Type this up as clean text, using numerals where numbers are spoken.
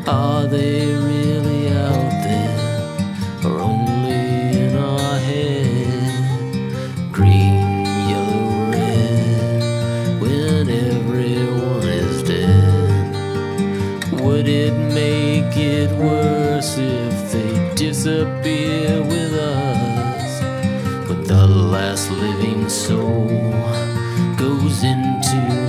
Are they really out there or only in our head? Green, yellow, red, when everyone is dead. Would it make it worse if they disappear with us? When the last living soul goes into